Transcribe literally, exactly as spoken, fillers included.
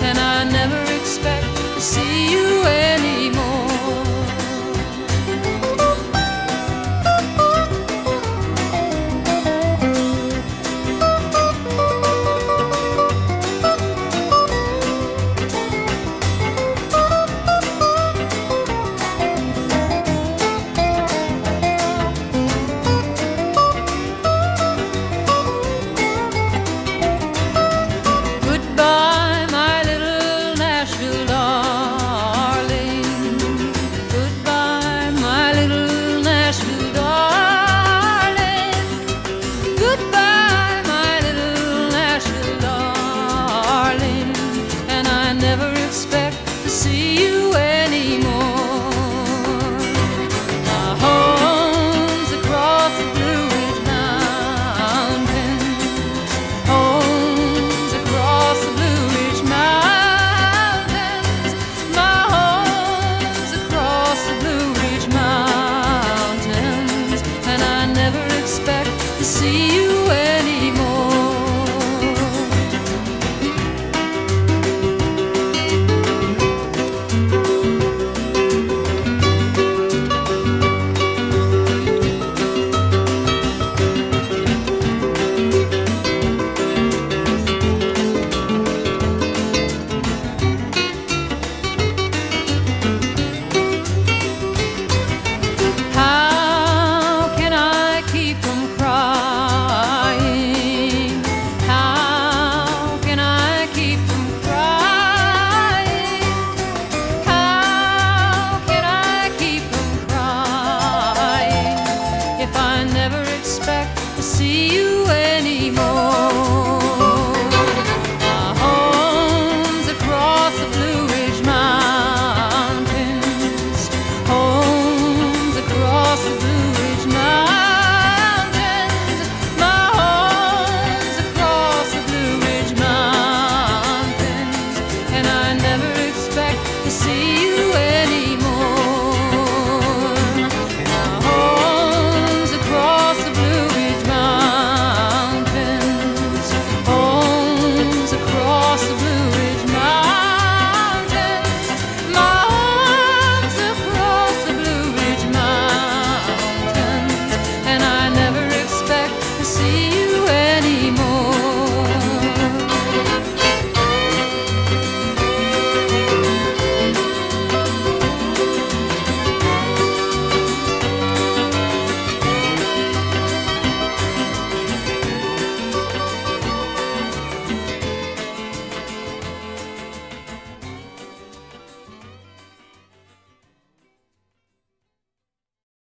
and I never expect to see you anymore. Goodbye, my little Nashville darling. Goodbye, my little Nashville darling. Goodbye, my little Nashville darling. And I never expect to see you anymore. My home's across the Blue Ridge Mountains. Home's across the Blue Ridge Mountains. My home's across the Blue Ridge Mountains. And I never expect to see you anymore. How can I keep from crying? How can I keep from crying? How can I keep from crying if I never expect to see you anymore? My home's across the Blue Ridge Mountains. Home's across the Blue Ridge Mountains. My home's across the Blue Ridge Mountains. And I never expect to see you anymore.